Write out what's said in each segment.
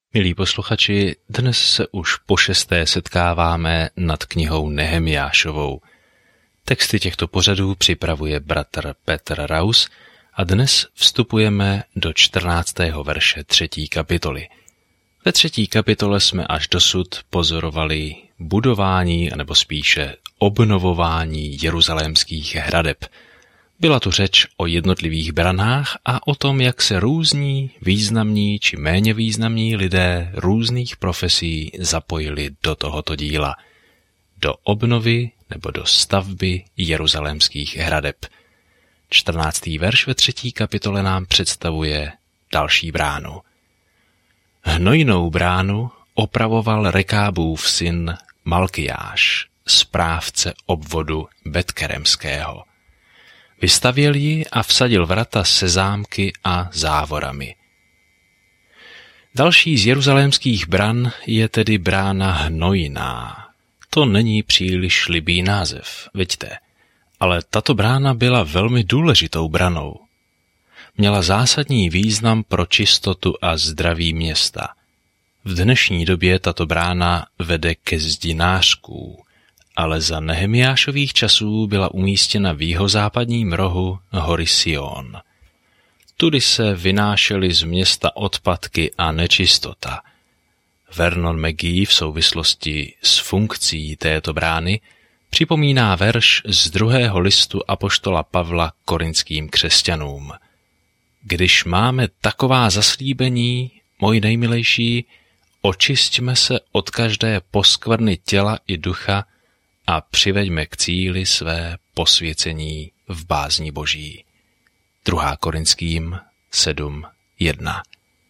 Milí posluchači, dnes se už po 6. setkáváme nad knihou Nehemiášovou. Texty těchto pořadů připravuje bratr Petr Raus a dnes vstupujeme do 14. verše 3. kapitoly. Ve 3. kapitole jsme až dosud pozorovali budování, anebo spíše obnovování jeruzalémských hradeb. Byla tu řeč o jednotlivých branách a o tom, jak se různí, významní či méně významní lidé různých profesí zapojili do tohoto díla, do obnovy nebo do stavby jeruzalémských hradeb. 14. verš ve 3. kapitole nám představuje další bránu. Hnojnou bránu opravoval Rekábův syn Malkijáš, správce obvodu Betkeremského. Vystavěl ji a vsadil vrata se zámky a závorami. Další z jeruzalémských bran je tedy brána Hnojná. To není příliš libý název, viďte, ale tato brána byla velmi důležitou branou. Měla zásadní význam pro čistotu a zdraví města. V dnešní době tato brána vede ke zdi nářků, ale za Nehemiášových časů byla umístěna v jihozápadním rohu hory Sion. Tudy se vynášely z města odpadky a nečistota. Vernon McGee v souvislosti s funkcí této brány připomíná verš z 2. listu apoštola Pavla korinským křesťanům. Když máme taková zaslíbení, můj nejmilejší, očisťme se od každé poskvrny těla i ducha a přiveďme k cíli své posvěcení v bázni Boží. 2. Korinským 7:1.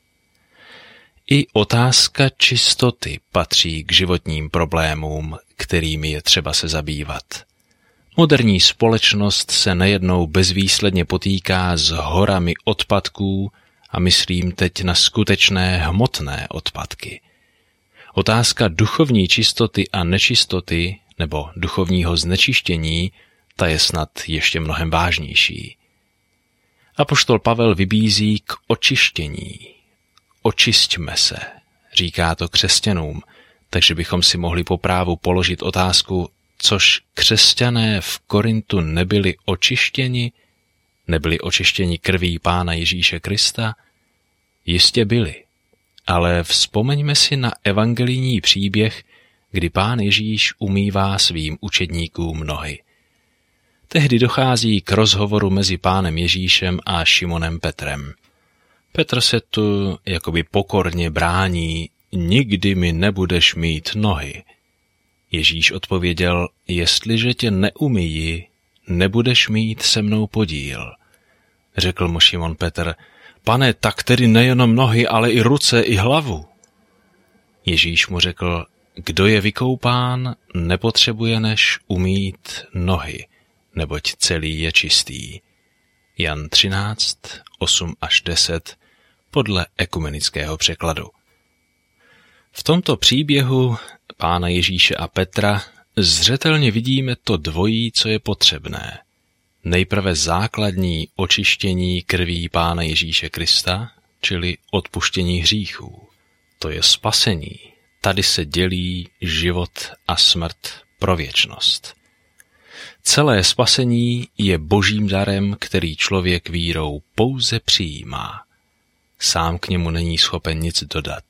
I otázka čistoty patří k životním problémům, kterými je třeba se zabývat. Moderní společnost se nejednou bezvýsledně potýká s horami odpadků a myslím teď na skutečné hmotné odpadky. Otázka duchovní čistoty a nečistoty nebo duchovního znečištění, ta je snad ještě mnohem vážnější. Apoštol Pavel vybízí k očištění. Očisťme se, říká to křesťanům, takže bychom si mohli po právu položit otázku, což křesťané v Korintu nebyli očištěni krví Pána Ježíše Krista? Jistě byli, ale vzpomeňme si na evangelijní příběh, kdy Pán Ježíš umývá svým učedníkům nohy. Tehdy dochází k rozhovoru mezi Pánem Ježíšem a Šimonem Petrem. Petr se tu jakoby pokorně brání, nikdy mi nebudeš mít nohy. Ježíš odpověděl, jestliže tě neumyji, nebudeš mít se mnou podíl. Řekl mu Šimon Petr, Pane, tak tedy nejenom nohy, ale i ruce, i hlavu. Ježíš mu řekl, kdo je vykoupán, nepotřebuje než umýt nohy, neboť celý je čistý. Jan 13:8-10 podle ekumenického překladu. V tomto příběhu Pána Ježíše a Petra zřetelně vidíme to dvojí, co je potřebné. Nejprve základní očištění krví Pána Ježíše Krista, čili odpuštění hříchů. To je spasení. Tady se dělí život a smrt pro věčnost. Celé spasení je božím darem, který člověk vírou pouze přijímá. Sám k němu není schopen nic dodat.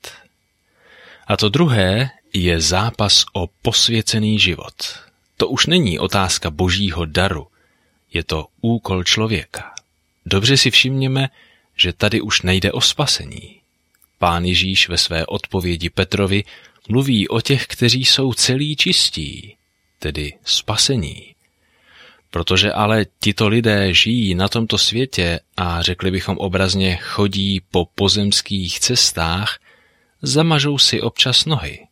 A to druhé je zápas o posvěcený život. To už není otázka božího daru, je to úkol člověka. Dobře si všimněme, že tady už nejde o spasení. Pán Ježíš ve své odpovědi Petrovi mluví o těch, kteří jsou celí čistí, tedy spasení. Protože ale tito lidé žijí na tomto světě a řekli bychom obrazně chodí po pozemských cestách, zamažou si občas nohy.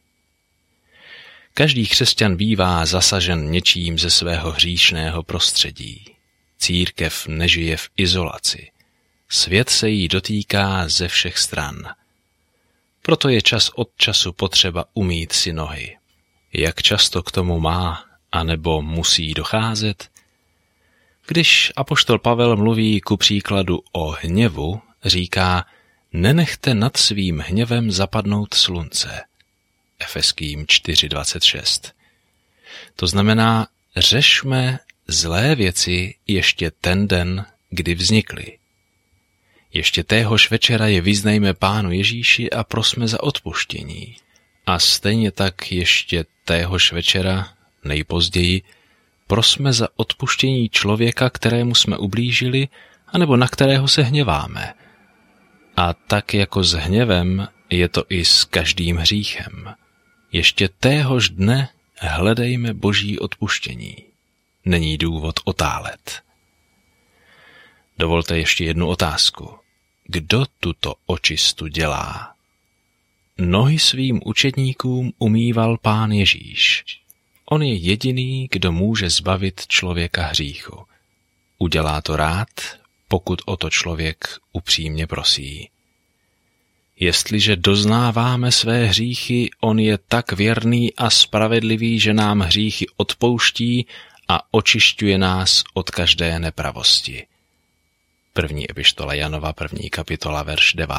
Každý křesťan bývá zasažen něčím ze svého hříšného prostředí. Církev nežije v izolaci. Svět se jí dotýká ze všech stran. Proto je čas od času potřeba umýt si nohy. Jak často k tomu má, anebo musí docházet? Když apoštol Pavel mluví ku příkladu o hněvu, říká, nenechte nad svým hněvem zapadnout slunce. Efeským 4:26. To znamená, řešme zlé věci ještě ten den, kdy vznikly. Ještě téhož večera je vyznejme Pánu Ježíši a prosme za odpuštění. A stejně tak ještě téhož večera, nejpozději, prosme za odpuštění člověka, kterému jsme ublížili, anebo na kterého se hněváme. A tak jako s hněvem je to i s každým hříchem. Ještě téhož dne hledejme Boží odpuštění. Není důvod otálet. Dovolte ještě jednu otázku. Kdo tuto očistu dělá? Nohy svým učedníkům umýval Pán Ježíš. On je jediný, kdo může zbavit člověka hříchu. Udělá to rád, pokud o to člověk upřímně prosí. Jestliže doznáváme své hříchy, on je tak věrný a spravedlivý, že nám hříchy odpouští a očišťuje nás od každé nepravosti. První epištola Janova, 1. kapitola, verš 9.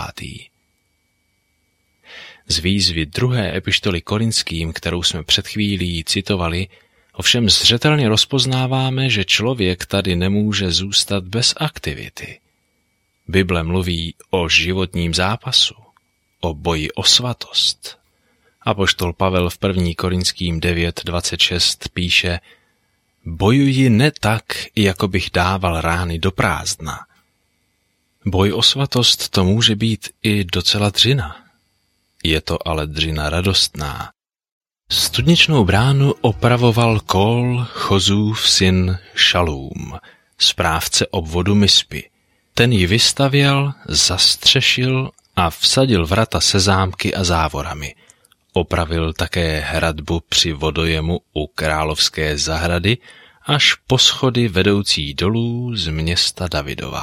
Z výzvy 2. epištoly Korinským, kterou jsme před chvílí citovali, ovšem zřetelně rozpoznáváme, že člověk tady nemůže zůstat bez aktivity. Bible mluví o životním zápasu, o boji o svatost. Apoštol Pavel v 1. Korinským 9:26 píše: Bojuji ne tak, jako bych dával rány do prázdna. Boj o svatost to může být i docela dřina. Je to ale dřina radostná. Studničnou bránu opravoval Kól, Chozův syn Šalům, správce obvodu Mispy. Ten ji vystavěl, zastřešil a vsadil vrata se zámky a závorami. Opravil také hradbu při vodojemu u Královské zahrady až po schody vedoucí dolů z města Davidova.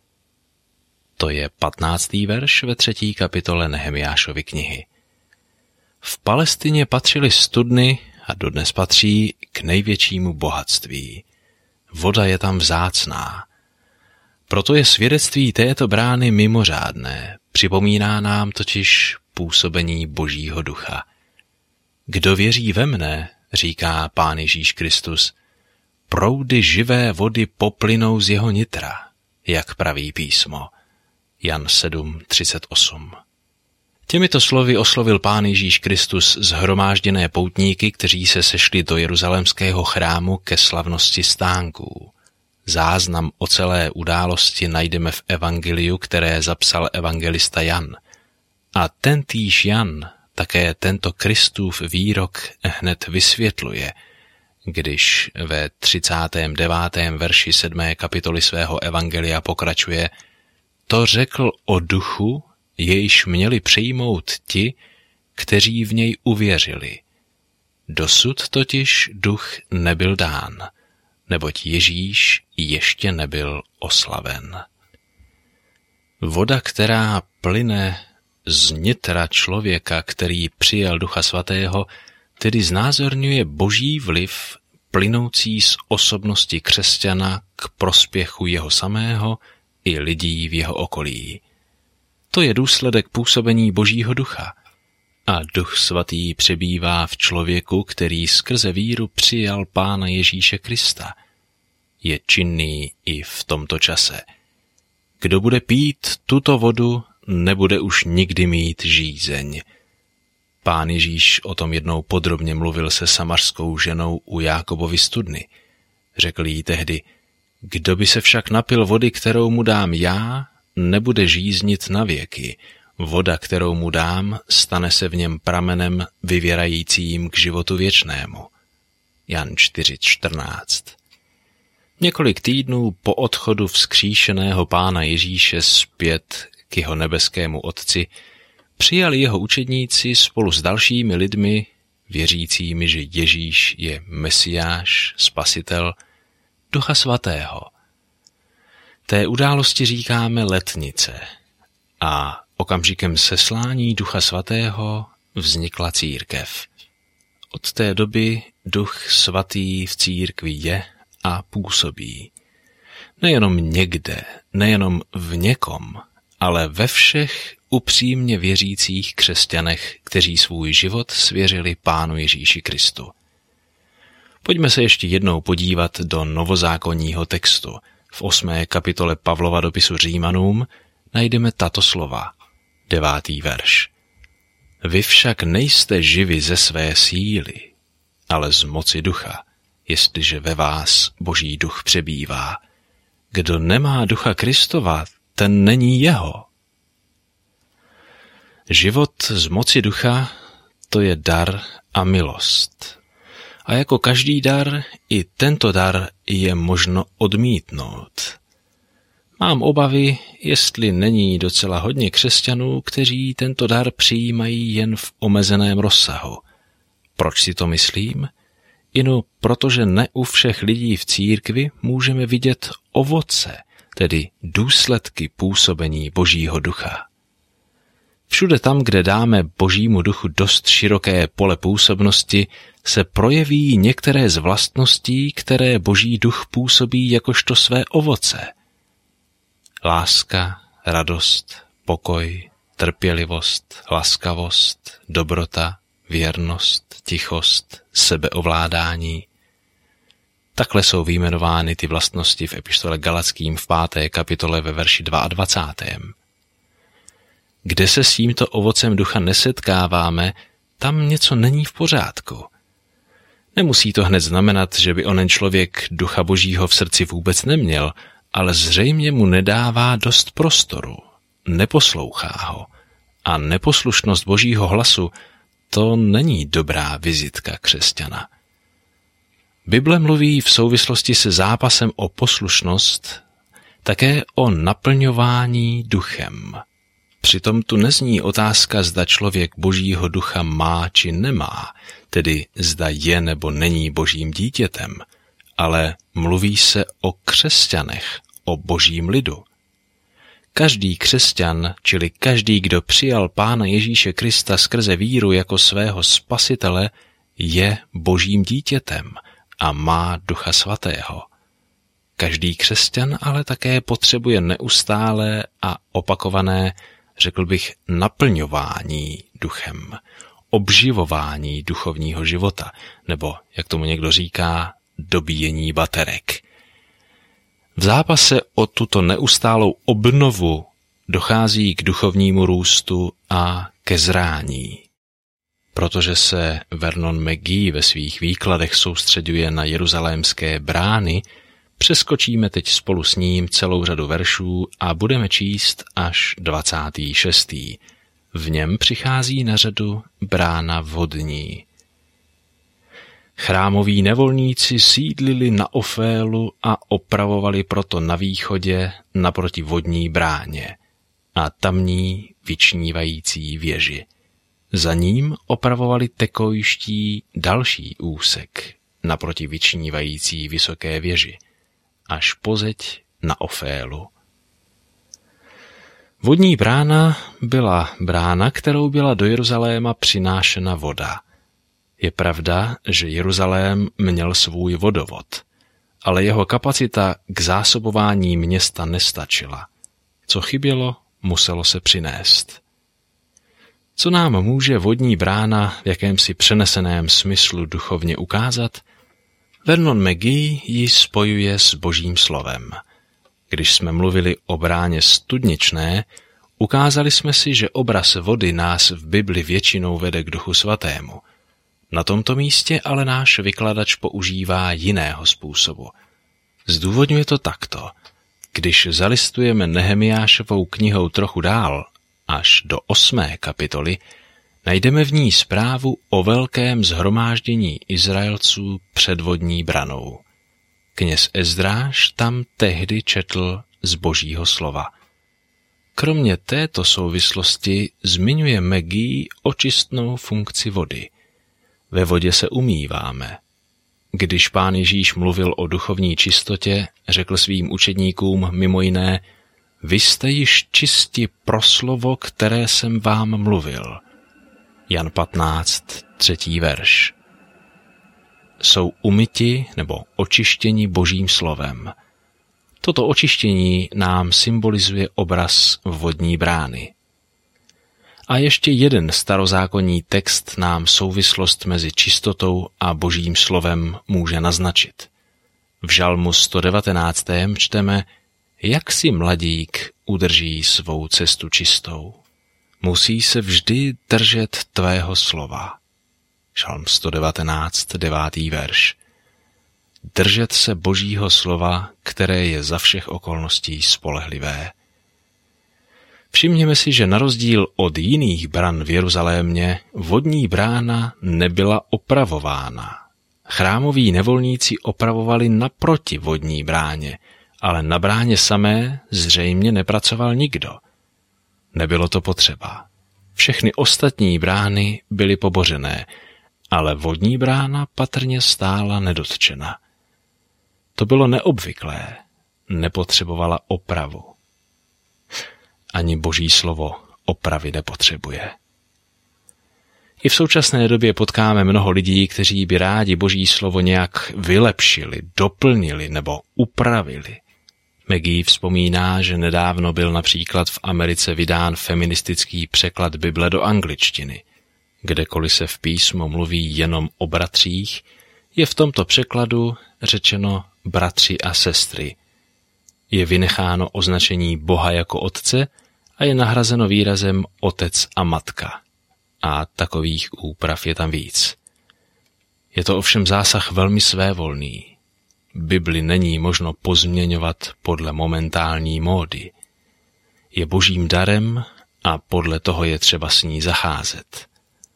To je 15. verš ve 3. kapitole Nehemiášovy knihy. V Palestině patřily studny a dodnes patří k největšímu bohatství. Voda je tam vzácná. Proto je svědectví této brány mimořádné, připomíná nám totiž působení Božího ducha. Kdo věří ve mne, říká Pán Ježíš Kristus, proudy živé vody poplynou z jeho nitra, jak praví písmo. Jan 7:38. Těmito slovy oslovil Pán Ježíš Kristus shromážděné poutníky, kteří se sešli do jeruzalémského chrámu ke slavnosti stánků. Záznam o celé události najdeme v evangeliu, které zapsal evangelista Jan. A tentýž Jan také tento Kristův výrok hned vysvětluje, když ve 39. verši 7. kapitoly svého evangelia pokračuje: To řekl o duchu, jejž měli přijmout ti, kteří v něj uvěřili. Dosud totiž duch nebyl dán, neboť Ježíš ještě nebyl oslaven. Voda, která plyne z nitra člověka, který přijal Ducha Svatého, tedy znázorňuje Boží vliv plynoucí z osobnosti křesťana k prospěchu jeho samého i lidí v jeho okolí. To je důsledek působení Božího ducha. A Duch Svatý přebývá v člověku, který skrze víru přijal Pána Ježíše Krista. Je činný i v tomto čase. Kdo bude pít tuto vodu, nebude už nikdy mít žízeň. Pán Ježíš o tom jednou podrobně mluvil se samařskou ženou u Jákobovy studny. Řekl jí tehdy: Kdo by se však napil vody, kterou mu dám já, nebude žíznit na věky. Voda, kterou mu dám, stane se v něm pramenem vyvěrajícím k životu věčnému. Jan 4:14. Několik týdnů po odchodu vzkříšeného Pána Ježíše zpět k jeho nebeskému Otci přijali jeho učedníci spolu s dalšími lidmi, věřícími, že Ježíš je Mesiáš, Spasitel, Ducha Svatého. Té události říkáme letnice a okamžikem seslání Ducha Svatého vznikla církev. Od té doby Duch Svatý v církvi je a působí. Nejenom někde, nejenom v někom, ale ve všech upřímně věřících křesťanech, kteří svůj život svěřili Pánu Ježíši Kristu. Pojďme se ještě jednou podívat do novozákonního textu. V 8. kapitole Pavlova dopisu Římanům najdeme tato slova. 9. verš. Vy však nejste živi ze své síly, ale z moci ducha, jestliže ve vás Boží duch přebývá. Kdo nemá ducha Kristova, ten není jeho. Život z moci ducha, to je dar a milost. A jako každý dar, i tento dar je možno odmítnout. Mám obavy, jestli není docela hodně křesťanů, kteří tento dar přijímají jen v omezeném rozsahu. Proč si to myslím? Inu protože ne u všech lidí v církvi můžeme vidět ovoce, tedy důsledky působení Božího ducha. Všude tam, kde dáme Božímu duchu dost široké pole působnosti, se projeví některé z vlastností, které Boží duch působí jakožto své ovoce. Láska, radost, pokoj, trpělivost, laskavost, dobrota, věrnost, tichost, sebeovládání. Takhle jsou vyjmenovány ty vlastnosti v epištole Galackým v 5. kapitole ve verši 22. Kde se s tímto ovocem ducha nesetkáváme, tam něco není v pořádku. Nemusí to hned znamenat, že by onen člověk ducha Božího v srdci vůbec neměl, ale zřejmě mu nedává dost prostoru, neposlouchá ho. A neposlušnost Božího hlasu, to není dobrá vizitka křesťana. Bible mluví v souvislosti se zápasem o poslušnost také o naplňování duchem. Přitom tu nezní otázka, zda člověk Božího ducha má či nemá, tedy zda je nebo není Božím dítětem, ale mluví se o křesťanech, o Božím lidu. Každý křesťan, čili každý, kdo přijal Pána Ježíše Krista skrze víru jako svého spasitele, je Božím dítětem a má Ducha Svatého. Každý křesťan ale také potřebuje neustálé a opakované, řekl bych, naplňování duchem, obživování duchovního života, nebo, jak tomu někdo říká, dobíjení baterek. V zápase o tuto neustálou obnovu dochází k duchovnímu růstu a ke zrání. Protože se Vernon McGee ve svých výkladech soustřeďuje na jeruzalémské brány, přeskočíme teď spolu s ním celou řadu veršů a budeme číst až 26. V něm přichází na řadu brána vodní. Chrámoví nevolníci sídlili na Ofélu a opravovali proto na východě naproti vodní bráně a tamní vyčnívající věži. Za ním opravovali tekojští další úsek naproti vyčnívající vysoké věži, až po zeď na Ofélu. Vodní brána byla brána, kterou byla do Jeruzaléma přinášena voda. Je pravda, že Jeruzalém měl svůj vodovod, ale jeho kapacita k zásobování města nestačila. Co chybělo, muselo se přinést. Co nám může vodní brána v jakémsi přeneseném smyslu duchovně ukázat? Vernon McGee ji spojuje s Božím slovem. Když jsme mluvili o bráně studničné, ukázali jsme si, že obraz vody nás v Bibli většinou vede k Duchu Svatému. Na tomto místě ale náš vykladač používá jiného způsobu. Zdůvodňuje to takto. Když zalistujeme Nehemiášovou knihou trochu dál, až do 8. kapitoly, najdeme v ní zprávu o velkém shromáždění Izraelců před vodní branou. Kněz Ezdráš tam tehdy četl z Božího slova. Kromě této souvislosti zmiňuje McGee očistnou funkci vody. Ve vodě se umýváme. Když Pán Ježíš mluvil o duchovní čistotě, řekl svým učedníkům mimo jiné: Vy jste již čisti pro slovo, které jsem vám mluvil. Jan 15, 3. verš. Jsou umyti nebo očištěni Božím slovem. Toto očištění nám symbolizuje obraz vodní brány. A ještě jeden starozákonní text nám souvislost mezi čistotou a Božím slovem může naznačit. V Žalmu 119. čteme, jak si mladík udrží svou cestu čistou. Musí se vždy držet tvého slova. Žalm 119, 9. verš. Držet se Božího slova, které je za všech okolností spolehlivé. Všimněme si, že na rozdíl od jiných bran v Jeruzalémě vodní brána nebyla opravována. Chrámoví nevolníci opravovali naproti vodní bráně, ale na bráně samé zřejmě nepracoval nikdo. Nebylo to potřeba. Všechny ostatní brány byly pobořené, ale vodní brána patrně stála nedotčena. To bylo neobvyklé, nepotřebovala opravu. Ani Boží slovo opravy nepotřebuje. I v současné době potkáme mnoho lidí, kteří by rádi Boží slovo nějak vylepšili, doplnili nebo upravili. Maggie vzpomíná, že nedávno byl například v Americe vydán feministický překlad Bible do angličtiny. Kdekoliv se v písmu mluví jenom o bratřích, je v tomto překladu řečeno bratři a sestry. Je vynecháno označení Boha jako otce a je nahrazeno výrazem otec a matka. A takových úprav je tam víc. Je to ovšem zásah velmi svévolný. Bibli není možno pozměňovat podle momentální módy. Je Božím darem a podle toho je třeba s ní zacházet.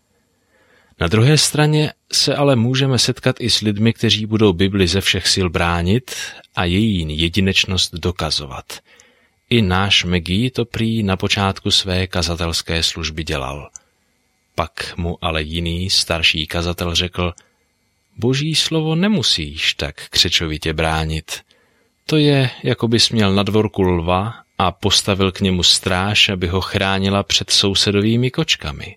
Na druhé straně se ale můžeme setkat i s lidmi, kteří budou Bibli ze všech sil bránit a její jedinečnost dokazovat. I náš Maggie to prý na počátku své kazatelské služby dělal. Pak mu ale jiný starší kazatel řekl, Boží slovo nemusíš tak křečovitě bránit. To je, jako bys měl na dvorku lva a postavil k němu stráž, aby ho chránila před sousedovými kočkami.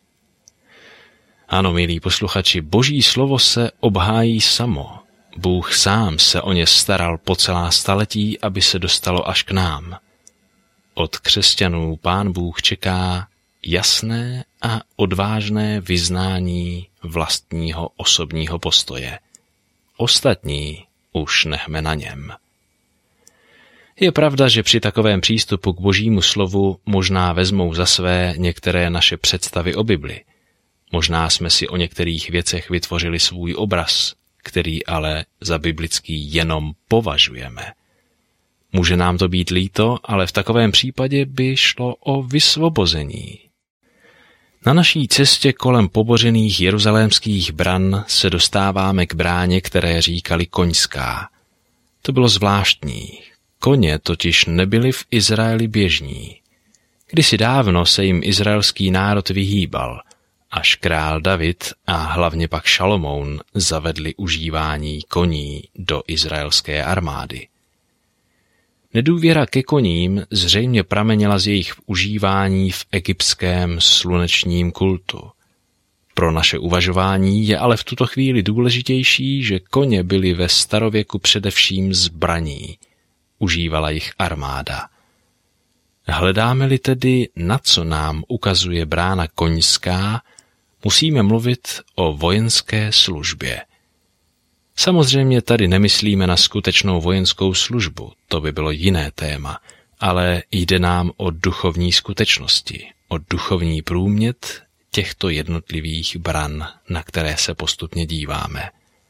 Ano, milí posluchači, Boží slovo se obhájí samo. Bůh sám se o ně staral po celá staletí, aby se dostalo až k nám. Od křesťanů Pán Bůh čeká jasné a odvážné vyznání vlastního osobního postoje. Ostatní už nechme na něm. Je pravda, že při takovém přístupu k Božímu slovu možná vezmou za své některé naše představy o Bibli. Možná jsme si o některých věcech vytvořili svůj obraz, který ale za biblický jenom považujeme. Může nám to být líto, ale v takovém případě by šlo o vysvobození. Na naší cestě kolem pobořených jeruzalémských bran se dostáváme k bráně, které říkali Koňská. To bylo zvláštní. Koně totiž nebyli v Izraeli běžní. Kdysi dávno se jim izraelský národ vyhýbal, až král David a hlavně pak Šalomoun zavedli užívání koní do izraelské armády. Nedůvěra ke koním zřejmě pramenila z jejich užívání v egyptském slunečním kultu. Pro naše uvažování je ale v tuto chvíli důležitější, že koně byly ve starověku především zbraní. Užívala jich armáda. Hledáme-li tedy, na co nám ukazuje brána Koňská, musíme mluvit o vojenské službě. Samozřejmě tady nemyslíme na skutečnou vojenskou službu, to by bylo jiné téma, ale jde nám o duchovní skutečnosti, o duchovní průmět těchto jednotlivých bran, na které se postupně díváme.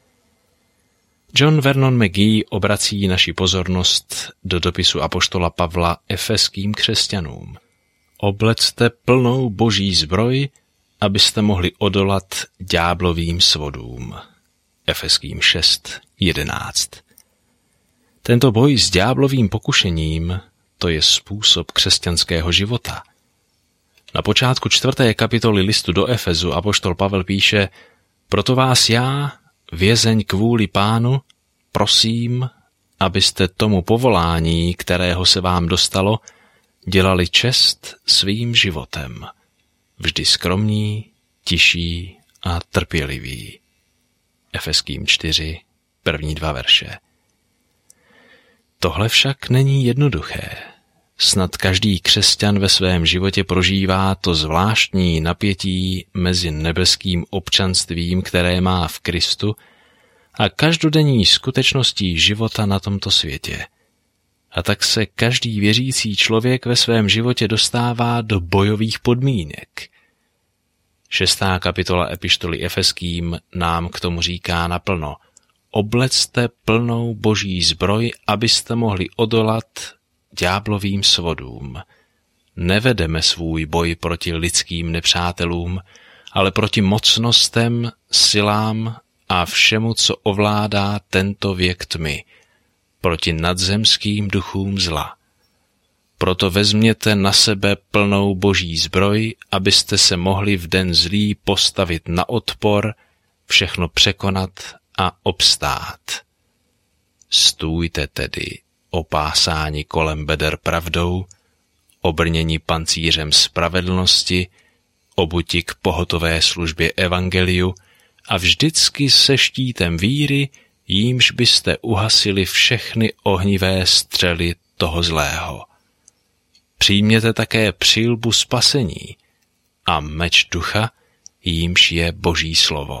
John Vernon Magee obrací naši pozornost do dopisu apoštola Pavla efeským křesťanům. Oblecte plnou boží zbroj, abyste mohli odolat ďáblovým svodům. Efeským 6:11. Tento boj s ďáblovým pokušením, to je způsob křesťanského života. Na počátku 4. kapitoly listu do Efezu apoštol Pavel píše: Proto vás já, vězeň kvůli Pánu, prosím, abyste tomu povolání, kterého se vám dostalo, dělali čest svým životem. Vždy skromní, tiší a trpěliví. Efeským 4, první 2 verše. Tohle však není jednoduché. Snad každý křesťan ve svém životě prožívá to zvláštní napětí mezi nebeským občanstvím, které má v Kristu, a každodenní skutečností života na tomto světě. A tak se každý věřící člověk ve svém životě dostává do bojových podmínek. 6. kapitola epištoly Efeským nám k tomu říká naplno: oblecte plnou boží zbroj, abyste mohli odolat ďáblovým svodům. Nevedeme svůj boj proti lidským nepřátelům, ale proti mocnostem, silám a všemu, co ovládá tento věk tmy, proti nadzemským duchům zla. Proto vezměte na sebe plnou boží zbroj, abyste se mohli v den zlý postavit na odpor, všechno překonat a obstát. Stůjte tedy, opásáni kolem beder pravdou, obrněni pancířem spravedlnosti, obuti k pohotové službě evangeliu a vždycky se štítem víry, jímž byste uhasili všechny ohnivé střely toho zlého. Přijměte také přilbu spasení a meč ducha, jímž je Boží slovo.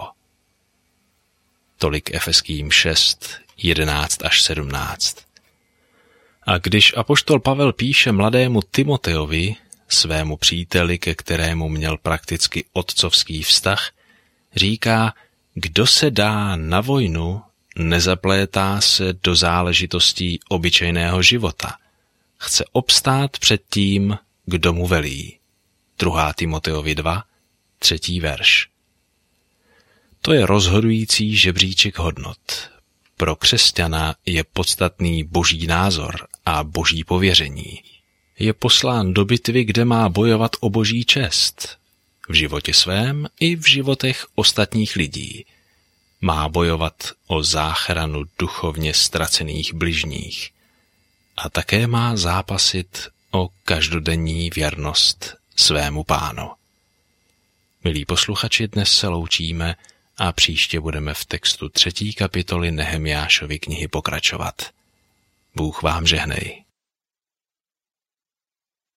Tolik Efeským 6, 11 až 17. A když apoštol Pavel píše mladému Timoteovi, svému příteli, ke kterému měl prakticky otcovský vztah, říká: kdo se dá na vojnu, nezaplétá se do záležitostí obyčejného života. Chce obstát před tím, kdo mu velí. 2. Timoteovi 2, 3. verš. To je rozhodující žebříček hodnot. Pro křesťana je podstatný boží názor a boží pověření. Je poslán do bitvy, kde má bojovat o boží čest. V životě svém i v životech ostatních lidí. Má bojovat o záchranu duchovně ztracených bližních. A také má zápasit o každodenní věrnost svému Pánu. Milí posluchači, dnes se loučíme a příště budeme v textu 3. kapitoly Nehemiášovy knihy pokračovat. Bůh vám žehnej.